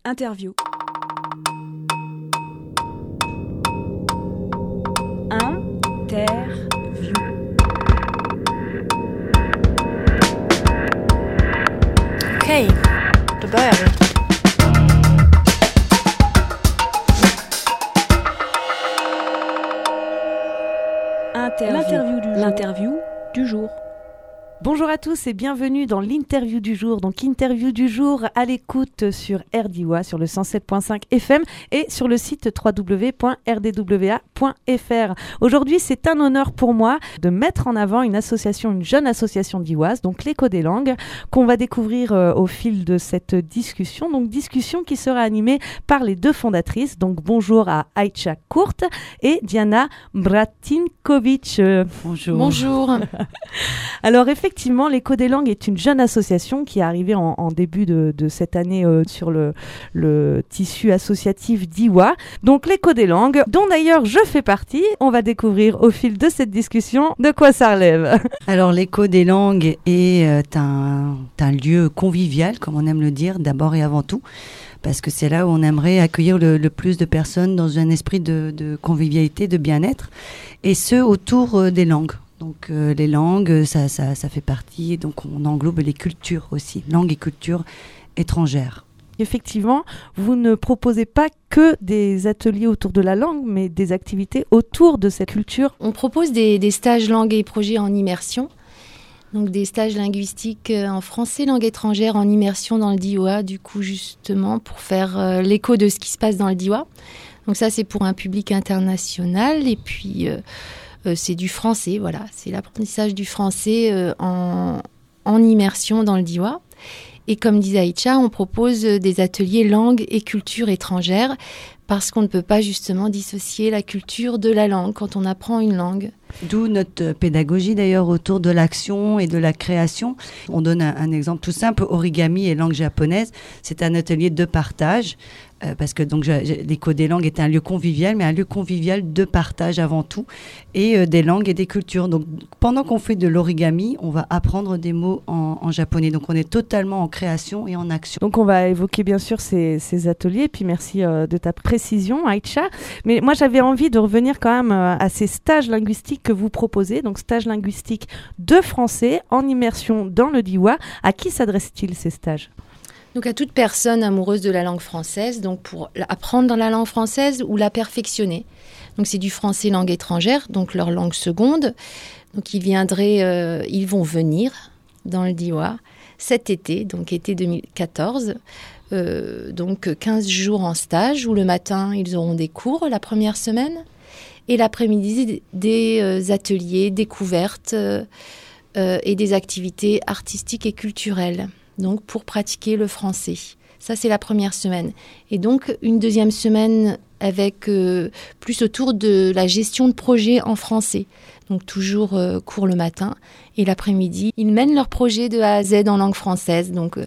Interview. Okej, då börjar vi. L'interview du jour. Bonjour à tous et bienvenue dans l'interview du jour. Donc interview du jour à l'écoute sur RDIWA, sur le 107.5 FM et sur le site www.rdwa.fr. Aujourd'hui, c'est un honneur pour moi de mettre en avant une jeune association d'Iwaz, donc l'Écho des langues, qu'on va découvrir au fil de cette discussion. Donc discussion qui sera animée par les deux fondatrices. Donc bonjour à Aïcha Kurt et Diana Bratinkovic. Bonjour. Bonjour. Alors effectivement, l'Écho des langues est une jeune association qui est arrivée en début de cette année sur le tissu associatif d'Iwa. Donc l'Écho des langues, dont d'ailleurs je fais partie, on va découvrir au fil de cette discussion de quoi ça relève. Alors l'Écho des langues est un lieu convivial, comme on aime le dire, d'abord et avant tout, parce que c'est là où on aimerait accueillir le plus de personnes dans un esprit de convivialité, de bien-être, et ce autour des langues. Donc les langues, ça fait partie, donc on englobe les cultures aussi, langues et cultures étrangères. Effectivement, vous ne proposez pas que des ateliers autour de la langue, mais des activités autour de cette culture. On propose des stages langues et projets en immersion, donc des stages linguistiques en français, langue étrangère, en immersion dans le DIWA, du coup justement pour faire l'écho de ce qui se passe dans le DIWA. Donc ça c'est pour un public international et puis... c'est du français, voilà. C'est l'apprentissage du français en immersion dans le DIWA. Et comme disait Aïcha, on propose des ateliers langue et culture étrangères parce qu'on ne peut pas justement dissocier la culture de la langue quand on apprend une langue. D'où notre pédagogie d'ailleurs autour de l'action et de la création. On donne un exemple tout simple, origami et langue japonaise. C'est un atelier de partage. Parce que donc l'Écho des langues est un lieu convivial, mais un lieu convivial de partage avant tout, et des langues et des cultures. Donc pendant qu'on fait de l'origami, on va apprendre des mots en japonais. Donc on est totalement en création et en action. Donc on va évoquer bien sûr ces ateliers, puis merci de ta précision Aïcha. Mais moi j'avais envie de revenir quand même à ces stages linguistiques que vous proposez, donc stages linguistiques de français en immersion dans le DIWA. À qui s'adressent-ils ces stages ? Donc à toute personne amoureuse de la langue française, donc pour apprendre dans la langue française ou la perfectionner. Donc c'est du français langue étrangère, donc leur langue seconde. Donc ils vont venir dans le DIWA cet été, donc été 2014. Donc 15 jours en stage où le matin ils auront des cours la première semaine et l'après-midi des ateliers, découvertes et des activités artistiques et culturelles. Donc pour pratiquer le français. Ça, c'est la première semaine. Et donc, une deuxième semaine avec plus autour de la gestion de projets en français. Donc toujours cours le matin. Et l'après-midi, ils mènent leur projet de A à Z en langue française. Donc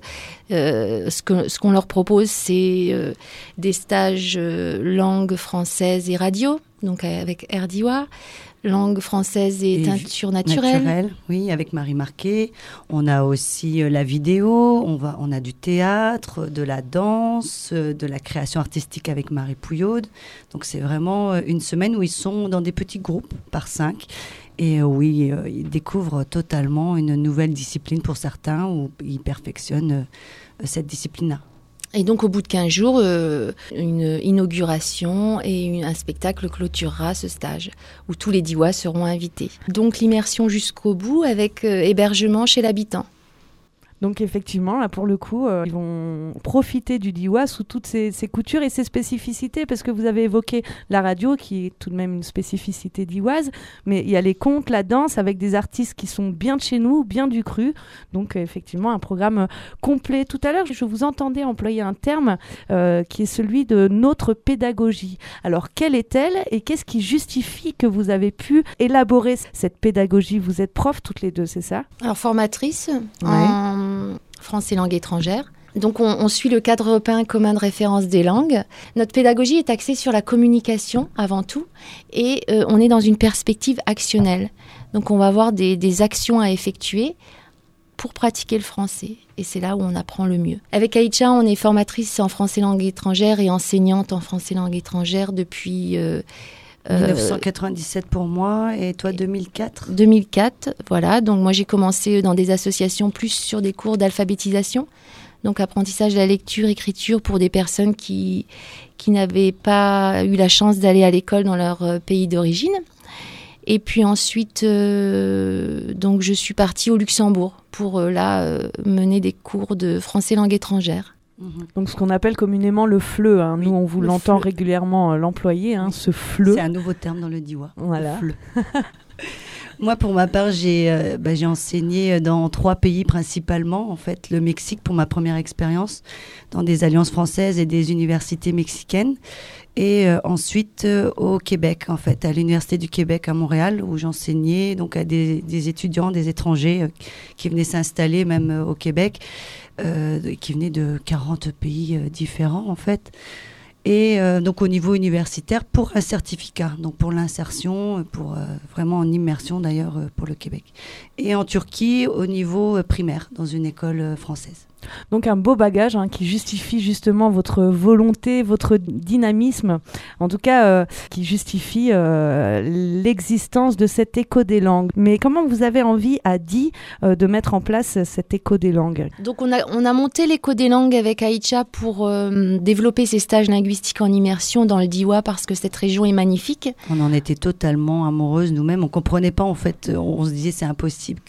ce qu'on leur propose, c'est des stages langue française et radio, donc avec RDIWA. Langue française et teinture naturelle. Oui, avec Marie Marquet. On a aussi la vidéo, on a du théâtre, de la danse, de la création artistique avec Marie Pouillaude. Donc c'est vraiment une semaine où ils sont dans des petits groupes par 5. Et oui, ils découvrent totalement une nouvelle discipline pour certains, où ils perfectionnent cette discipline-là. Et donc, au bout de 15 jours, une inauguration et un spectacle clôturera ce stage, où tous les DIWA seront invités. Donc, l'immersion jusqu'au bout avec hébergement chez l'habitant. Donc effectivement, là pour le coup, ils vont profiter du DIWA sous toutes ses coutures et ses spécificités, parce que vous avez évoqué la radio, qui est tout de même une spécificité d'Iwaz, mais il y a les contes, la danse, avec des artistes qui sont bien de chez nous, bien du cru. Donc effectivement, un programme complet. Tout à l'heure, je vous entendais employer un terme qui est celui de notre pédagogie. Alors, quelle est-elle et qu'est-ce qui justifie que vous avez pu élaborer cette pédagogie ? Vous êtes prof toutes les deux, c'est ça ? Alors, formatrice en français langue étrangère. Donc, on suit le cadre européen commun de référence des langues. Notre pédagogie est axée sur la communication avant tout et on est dans une perspective actionnelle. Donc, on va avoir des actions à effectuer pour pratiquer le français. Et c'est là où on apprend le mieux. Avec Aïcha, on est formatrice en français langue étrangère et enseignante en français langue étrangère depuis... 1997 pour moi, et toi 2004 2004, voilà. Donc moi j'ai commencé dans des associations plus sur des cours d'alphabétisation. Donc apprentissage de la lecture, écriture pour des personnes qui n'avaient pas eu la chance d'aller à l'école dans leur pays d'origine. Et puis ensuite, donc je suis partie au Luxembourg pour mener des cours de français langue étrangère. Donc ce qu'on appelle communément le FLE, hein. Nous on vous l'entend régulièrement l'employer, hein, ce FLE. C'est un nouveau terme dans le Diois. Voilà. Le FLE. Moi, pour ma part, j'ai enseigné dans 3 pays principalement. En fait, le Mexique pour ma première expérience, dans des alliances françaises et des universités mexicaines. Et ensuite au Québec, en fait, à l'Université du Québec à Montréal, où j'enseignais donc à des étudiants, des étrangers qui venaient s'installer même au Québec, qui venaient de 40 pays différents, en fait. Et donc au niveau universitaire pour un certificat, donc pour l'insertion, pour vraiment en immersion d'ailleurs pour le Québec. Et en Turquie au niveau primaire, dans une école française. Donc un beau bagage qui justifie justement votre volonté, votre dynamisme, en tout cas qui justifie l'existence de cette écho des langues. Mais comment vous avez envie à Die de mettre en place cette écho des langues ? Donc on a monté l'écho des langues avec Aïcha pour développer ces stages linguistiques en immersion dans le Diois parce que cette région est magnifique. On en était totalement amoureuses nous-mêmes, on comprenait pas en fait, on se disait c'est impossible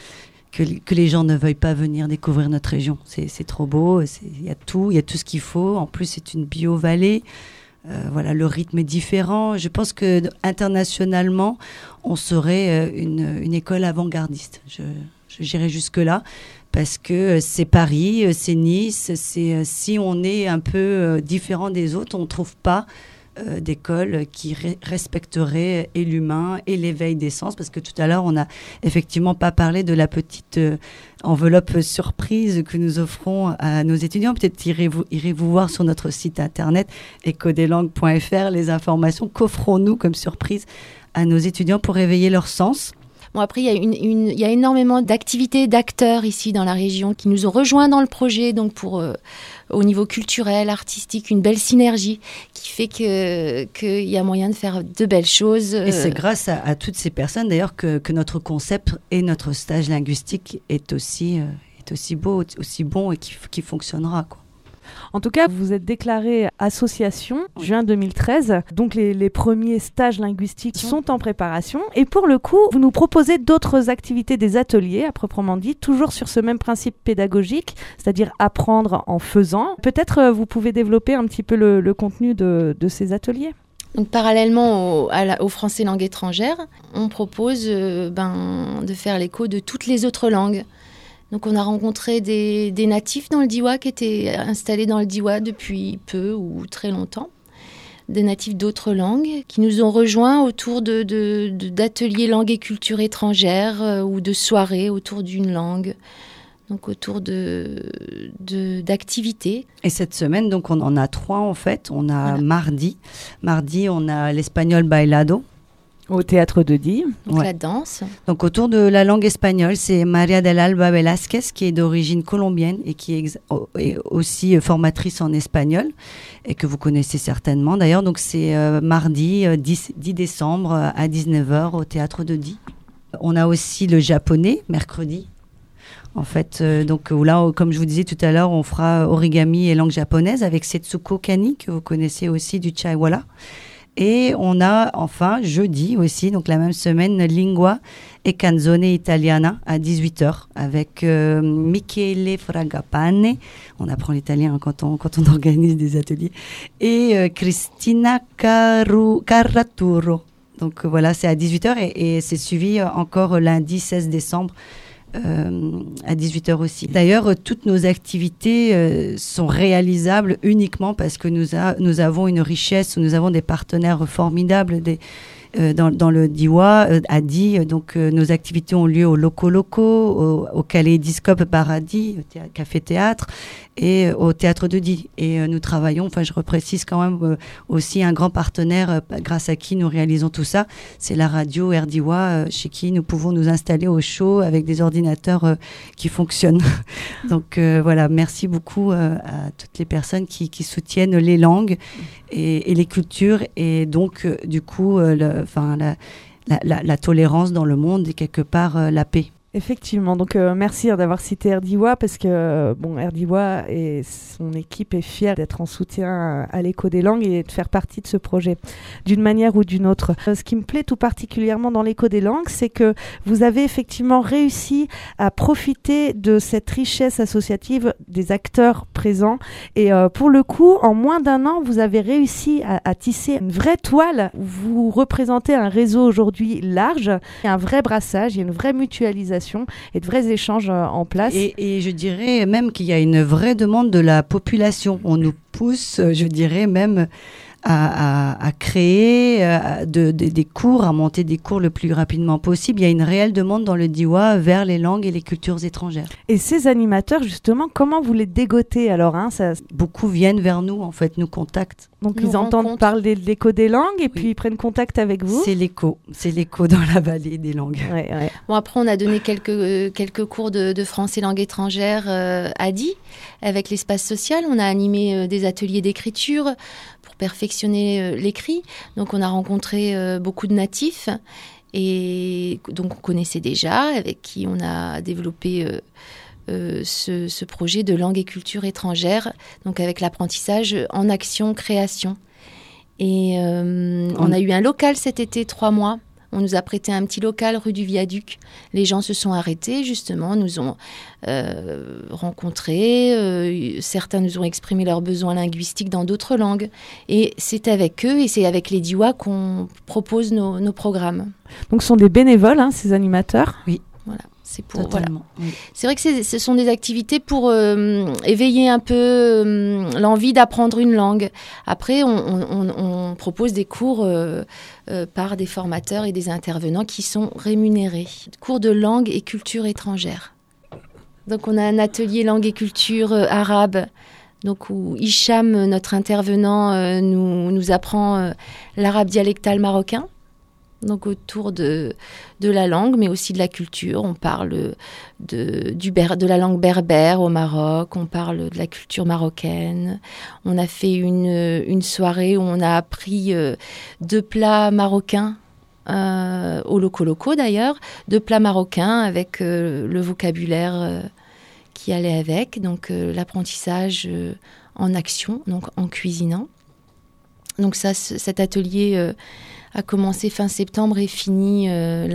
que les gens ne veuillent pas venir découvrir notre région. C'est trop beau, il y a tout ce qu'il faut. En plus, c'est une bio-vallée. Voilà, le rythme est différent. Je pense que internationalement, on serait une école avant-gardiste. J'irais jusque-là parce que c'est Paris, c'est Nice. Si on est un peu différent des autres, on ne trouve pas d'école qui respecterait et l'humain et l'éveil des sens, parce que tout à l'heure on n'a effectivement pas parlé de la petite enveloppe surprise que nous offrons à nos étudiants. Peut-être irez-vous voir sur notre site internet ecodeslangues.fr les informations qu'offrons-nous comme surprise à nos étudiants pour éveiller leurs sens. Bon, après, il y a énormément d'activités, d'acteurs ici dans la région qui nous ont rejoints dans le projet, donc pour au niveau culturel, artistique, une belle synergie qui fait qu'il y a moyen de faire de belles choses. Et c'est grâce à toutes ces personnes d'ailleurs que notre concept et notre stage linguistique est aussi beau, aussi bon et qui fonctionnera, quoi. En tout cas, vous êtes déclarée association juin 2013. Donc les premiers stages linguistiques sont en préparation. Et pour le coup, vous nous proposez d'autres activités, des ateliers à proprement dit, toujours sur ce même principe pédagogique, c'est-à-dire apprendre en faisant. Peut-être vous pouvez développer un petit peu le contenu de ces ateliers. Donc, parallèlement au français langue étrangère, on propose de faire l'écho de toutes les autres langues. Donc on a rencontré des natifs dans le Diois qui étaient installés dans le Diois depuis peu ou très longtemps, des natifs d'autres langues qui nous ont rejoints autour d'ateliers langue et culture étrangère ou de soirées autour d'une langue, donc autour d'activités. Et cette semaine, donc on en a 3 en fait. On a mardi, on a l'espagnol bailado. Au théâtre de Die. Donc la danse. Donc autour de la langue espagnole, c'est Maria del Alba Velázquez qui est d'origine colombienne et qui est aussi formatrice en espagnol et que vous connaissez certainement d'ailleurs. Donc c'est mardi 10 décembre à 19h au théâtre de Die. On a aussi le japonais mercredi. En fait, donc là, comme je vous disais tout à l'heure, on fera origami et langue japonaise avec Setsuko Kani que vous connaissez aussi du Chaiwala. Et on a enfin jeudi aussi, donc la même semaine, Lingua e Canzone Italiana à 18h avec Michele Fragapane. On apprend l'italien quand on organise des ateliers. Et Cristina Carraturo. Donc voilà, c'est à 18h et c'est suivi encore lundi 16 décembre. À 18h aussi. D'ailleurs, toutes nos activités sont réalisables uniquement parce que nous avons une richesse, nous avons des partenaires formidables, dans le Diois, a dit donc nos activités ont lieu au Loco, au Kaléidoscope Paradis, au café-théâtre et au Théâtre de Die. Et nous travaillons, je reprécise quand même aussi un grand partenaire grâce à qui nous réalisons tout ça, c'est la radio Air Diois, chez qui nous pouvons nous installer au chaud avec des ordinateurs qui fonctionnent. Donc voilà, merci beaucoup à toutes les personnes qui soutiennent les langues et les cultures et donc du coup la tolérance dans le monde et quelque part la paix. Effectivement, donc merci d'avoir cité Air Diois parce que Air Diois et son équipe est fière d'être en soutien à l'écho des langues et de faire partie de ce projet d'une manière ou d'une autre. Ce qui me plaît tout particulièrement dans l'écho des langues, c'est que vous avez effectivement réussi à profiter de cette richesse associative des acteurs présents et pour le coup, en moins d'un an, vous avez réussi à tisser une vraie toile. Vous représentez un réseau aujourd'hui large, il y a un vrai brassage, il y a une vraie mutualisation et de vrais échanges en place. Et je dirais même qu'il y a une vraie demande de la population. On nous pousse, je dirais même, à créer des cours, à monter des cours le plus rapidement possible. Il y a une réelle demande dans le Diois vers les langues et les cultures étrangères. Et ces animateurs, justement, comment vous les dégotez alors Beaucoup viennent vers nous, en fait, nous contactent. Donc ils entendent parler de l'écho des langues et puis ils prennent contact avec vous. C'est l'écho dans la vallée des langues. Ouais. Bon, après on a donné quelques cours de français langue étrangère à Die avec l'espace social. On a animé des ateliers d'écriture pour perfectionner l'écrit. Donc on a rencontré beaucoup de natifs et donc on connaissait déjà, avec qui on a développé ce projet de langue et culture étrangère, donc avec l'apprentissage en action, création. Et on a eu un local cet été, 3 mois. On nous a prêté un petit local rue du Viaduc. Les gens se sont arrêtés, justement, nous ont rencontrés. Certains nous ont exprimé leurs besoins linguistiques dans d'autres langues. Et c'est avec eux et c'est avec les Diois qu'on propose nos programmes. Donc ce sont des bénévoles, ces animateurs. Oui. Voilà. C'est pour, totalement. Voilà. Oui. C'est vrai que ce sont des activités pour éveiller un peu l'envie d'apprendre une langue. Après, on propose des cours par des formateurs et des intervenants qui sont rémunérés. Cours de langue et culture étrangère. Donc, on a un atelier langue et culture arabe. Donc, où Hicham, notre intervenant, nous apprend l'arabe dialectal marocain. Donc autour de la langue, mais aussi de la culture. On parle de la langue berbère au Maroc, on parle de la culture marocaine. On a fait une soirée où on a appris 2 plats marocains, au Loco d'ailleurs, 2 plats marocains avec le vocabulaire qui allait avec, donc l'apprentissage en action, donc en cuisinant. Donc ça, cet atelier a commencé fin septembre et fini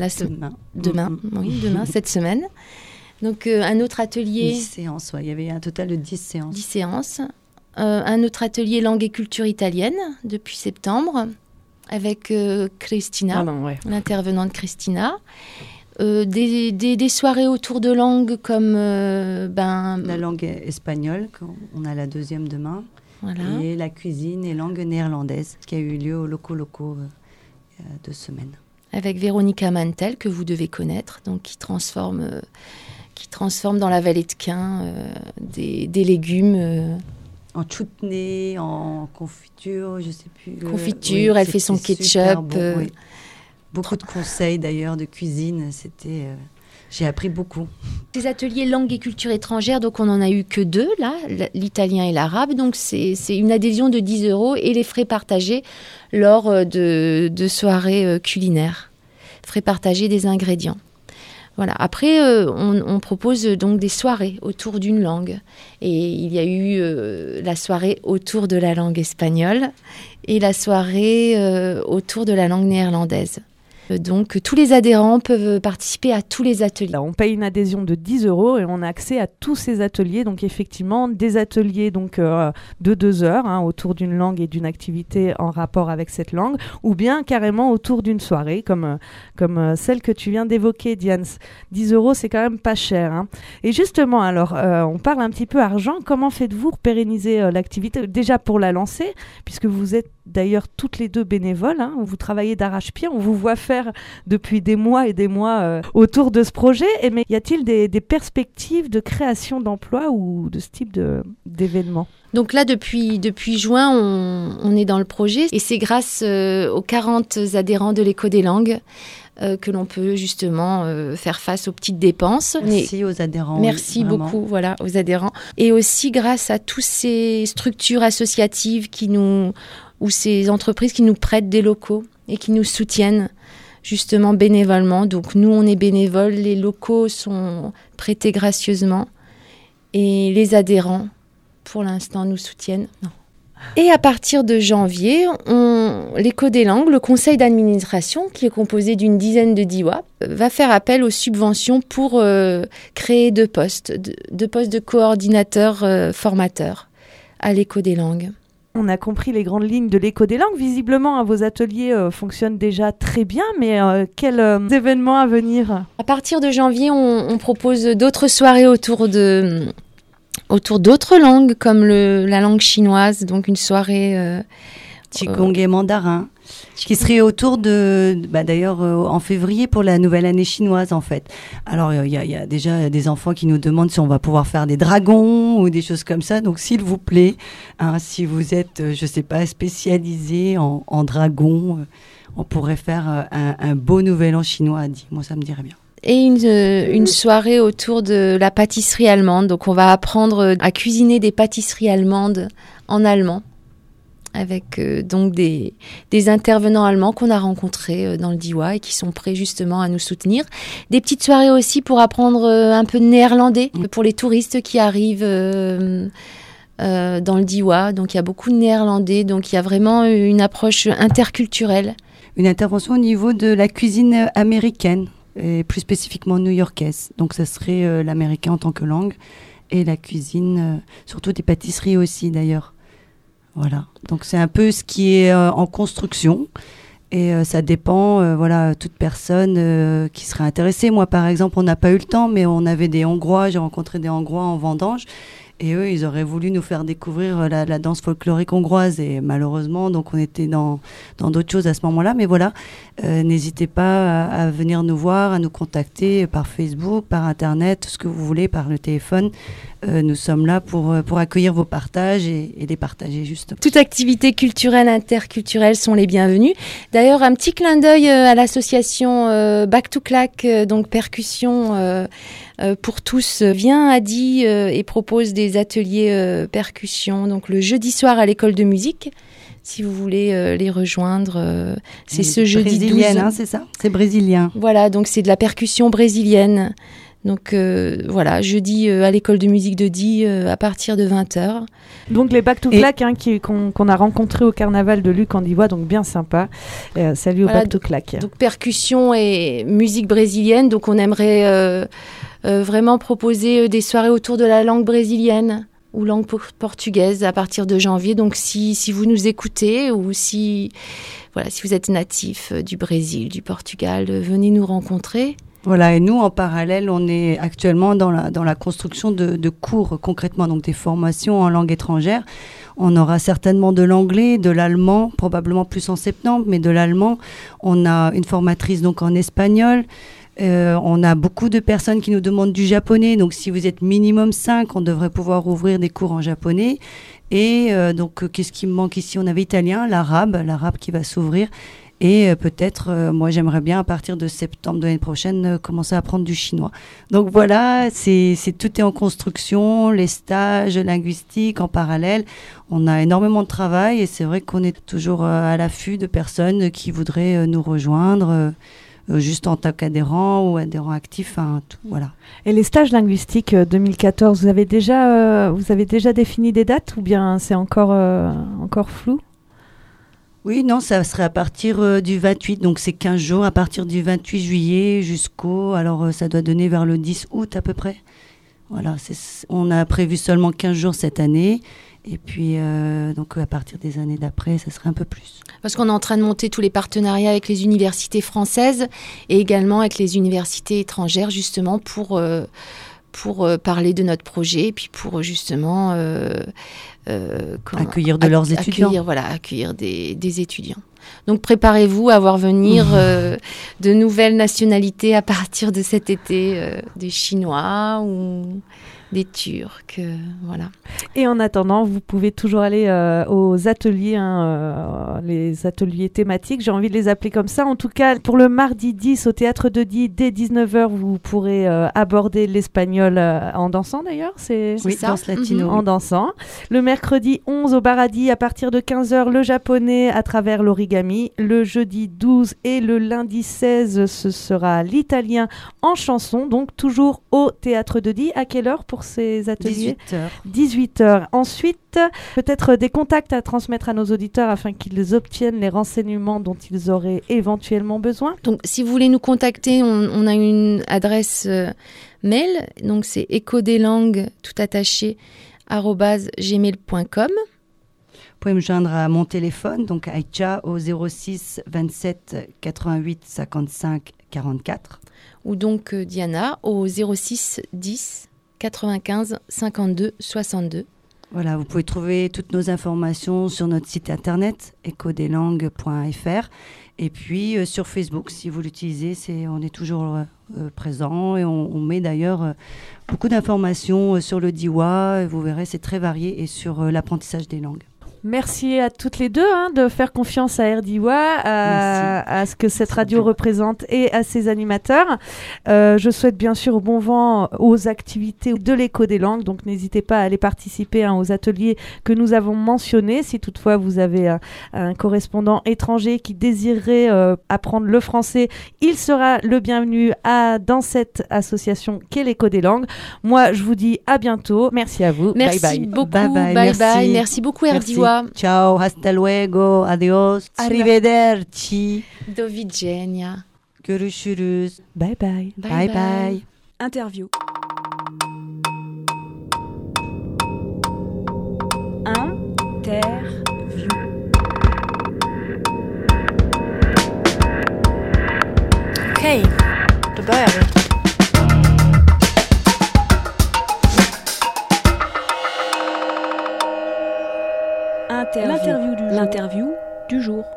demain, cette semaine. Donc un autre atelier... 10 séances, il y avait un total de 10 séances. 10 séances. Un autre atelier langue et culture italienne depuis septembre avec Christina, l'intervenante Christina. Des soirées autour de langues comme... la langue espagnole, on a la 2e demain. Voilà. Et la cuisine et langue néerlandaise qui a eu lieu au Loco il y a 2 semaines. Avec Véronica Mantel, que vous devez connaître, donc qui transforme dans la vallée de Quin des légumes. En chutney, en confiture, je ne sais plus. Confiture, oui, elle fait son ketchup. Bon, oui. Beaucoup de conseils d'ailleurs de cuisine, j'ai appris beaucoup. Ces ateliers langue et culture étrangère, donc on n'en a eu que 2, là, l'italien et l'arabe. Donc c'est une adhésion de 10 € et les frais partagés lors de soirées culinaires. Frais partagés des ingrédients. Voilà. Après, on propose donc des soirées autour d'une langue. Et il y a eu la soirée autour de la langue espagnole et la soirée autour de la langue néerlandaise. Donc tous les adhérents peuvent participer à tous les ateliers. Là, on paye une adhésion de 10 € et on a accès à tous ces ateliers. Donc effectivement, des ateliers de 2 heures autour d'une langue et d'une activité en rapport avec cette langue, ou bien carrément autour d'une soirée comme celle que tu viens d'évoquer, Diane. 10 €, c'est quand même pas cher. Et justement, alors, on parle un petit peu argent. Comment faites-vous pour pérenniser l'activité ? Déjà pour la lancer, puisque vous êtes d'ailleurs toutes les deux bénévoles, vous travaillez d'arrache-pied, on vous voit faire depuis des mois et des mois autour de ce projet. Mais y a-t-il des perspectives de création d'emplois ou de ce type d'événements ? Donc là, depuis juin, on est dans le projet et c'est grâce aux 40 adhérents de l'Écho des langues que l'on peut justement faire face aux petites dépenses. Merci aux adhérents. Merci beaucoup, aux adhérents. Et aussi grâce à toutes ces structures associatives ou ces entreprises qui nous prêtent des locaux et qui nous soutiennent justement bénévolement. Donc nous, on est bénévoles, les locaux sont prêtés gracieusement et les adhérents, pour l'instant, nous soutiennent. Non. Et à partir de janvier, l'Écho des langues, le conseil d'administration, qui est composé d'une dizaine de DIWA, va faire appel aux subventions pour créer 2 postes de coordinateurs formateurs à l'Écho des langues. On a compris les grandes lignes de l'Écho des langues. Visiblement, vos ateliers fonctionnent déjà très bien, mais quels événements à venir ? À partir de janvier, on propose d'autres soirées autour d'autres langues, comme la langue chinoise, donc une soirée... Qigong et mandarin, qui serait autour d'ailleurs en février pour la nouvelle année chinoise en fait. Alors il y a déjà des enfants qui nous demandent si on va pouvoir faire des dragons ou des choses comme ça. Donc s'il vous plaît, si vous êtes, je sais pas, spécialisé en dragons, on pourrait faire un beau nouvel an chinois à Die. Moi ça me dirait bien. Et une soirée autour de la pâtisserie allemande. Donc on va apprendre à cuisiner des pâtisseries allemandes en allemand, avec donc des intervenants allemands qu'on a rencontrés dans le DIWA et qui sont prêts justement à nous soutenir. Des petites soirées aussi pour apprendre un peu de néerlandais pour les touristes qui arrivent dans le DIWA. Donc il y a beaucoup de néerlandais, donc il y a vraiment une approche interculturelle. Une intervention au niveau de la cuisine américaine et plus spécifiquement new-yorkaise. Donc ça serait l'américain en tant que langue et la cuisine, surtout des pâtisseries aussi d'ailleurs. Voilà, donc c'est un peu ce qui est en construction et ça dépend, toute personne qui serait intéressée. Moi par exemple, on n'a pas eu le temps, mais on avait des Hongrois, j'ai rencontré des Hongrois en vendange et eux, ils auraient voulu nous faire découvrir la danse folklorique hongroise et malheureusement, donc on était dans d'autres choses à ce moment-là. Mais voilà, n'hésitez pas à venir nous voir, à nous contacter par Facebook, par Internet, ce que vous voulez, par le téléphone. Nous sommes là pour accueillir vos partages et les partager justement. Toute activité culturelle, interculturelle sont les bienvenues. D'ailleurs, un petit clin d'œil à l'association Back to Clack, donc percussion pour tous, vient à Die et propose des ateliers percussion. Donc le jeudi soir à l'école de musique, si vous voulez les rejoindre, c'est ce jeudi 12. Brésilienne, c'est ça ? C'est brésilien. Voilà, donc c'est de la percussion brésilienne. Donc jeudi à l'école de musique de Die à partir de 20h. Donc les Back to Clack qu'on a rencontrés au carnaval de Luc en Divois, donc bien sympa. Salut au Back to Clack. Donc percussion et musique brésilienne, donc on aimerait vraiment proposer des soirées autour de la langue brésilienne ou langue portugaise à partir de janvier. Donc si vous nous écoutez ou si vous êtes natif du Brésil, du Portugal, venez nous rencontrer. Voilà, et nous, en parallèle, on est actuellement dans la construction de cours, concrètement, donc des formations en langue étrangère. On aura certainement de l'anglais, de l'allemand, probablement plus en septembre, mais de l'allemand. On a une formatrice donc en espagnol. On a beaucoup de personnes qui nous demandent du japonais. Donc, si vous êtes minimum 5, on devrait pouvoir ouvrir des cours en japonais. Et donc, qu'est-ce qui me manque ici ? On avait italien, l'arabe qui va s'ouvrir. Et peut-être, moi j'aimerais bien à partir de septembre de l'année prochaine commencer à apprendre du chinois. Donc voilà, tout est en construction, les stages linguistiques en parallèle. On a énormément de travail et c'est vrai qu'on est toujours à l'affût de personnes qui voudraient nous rejoindre. Juste en tant qu'adhérent ou adhérent actif, voilà. Et les stages linguistiques 2014, vous avez déjà défini des dates ou bien c'est encore flou ? Oui, non, ça serait à partir du 28, donc c'est 15 jours, à partir du 28 juillet alors ça doit donner vers le 10 août à peu près. Voilà, on a prévu seulement 15 jours cette année, et puis donc à partir des années d'après, ça serait un peu plus. Parce qu'on est en train de monter tous les partenariats avec les universités françaises et également avec les universités étrangères, justement pour parler de notre projet, et puis pour justement accueillir de leurs étudiants. Accueillir des étudiants. Donc préparez-vous à voir venir de nouvelles nationalités à partir de cet été, des Chinois ou des Turcs, voilà. Et en attendant, vous pouvez toujours aller aux ateliers, les ateliers thématiques, j'ai envie de les appeler comme ça. En tout cas, pour le mardi 10 au Théâtre de Die, dès 19h, vous pourrez aborder l'espagnol en dansant d'ailleurs, c'est ça, danse latino. En dansant. Le mercredi 11 au Baradi, à partir de 15h, le japonais à travers l'origami. Le jeudi 12 et le lundi 16, ce sera l'italien en chanson, donc toujours au Théâtre de Die. À quelle heure pour ces ateliers ? 18h. Ensuite, peut-être des contacts à transmettre à nos auditeurs afin qu'ils obtiennent les renseignements dont ils auraient éventuellement besoin. Donc, si vous voulez nous contacter, on a une adresse mail. Donc, c'est ecodelangues, tout attaché, @gmail.com. Vous pouvez me joindre à mon téléphone, donc Aïcha, au 06 27 88 55 44. Ou donc Diana, au 06 10 95 52 62. Voilà, vous pouvez trouver toutes nos informations sur notre site internet ecodelangues.fr, et puis sur Facebook, si vous l'utilisez, on est toujours présent, et on met d'ailleurs beaucoup d'informations sur le Diois, et vous verrez, c'est très varié, et sur l'apprentissage des langues. Merci à toutes les deux de faire confiance à RDIWA, à ce que cette radio représente et à ses animateurs. Je souhaite bien sûr bon vent aux activités de l'écho des langues, donc n'hésitez pas à aller participer aux ateliers que nous avons mentionnés. Si toutefois vous avez un correspondant étranger qui désirerait apprendre le français, il sera le bienvenu dans cette association qu'est l'écho des langues. Moi, je vous dis à bientôt. Merci à vous. Merci bye bye. beaucoup. Bye Bye. Merci beaucoup RDIWA. Ciao, hasta luego, adios, arrivederci. Do widzenia. Görüşürüz. Bye bye. Bye bye. Interview. Interview. Okej, då börjar vi. L'interview du jour.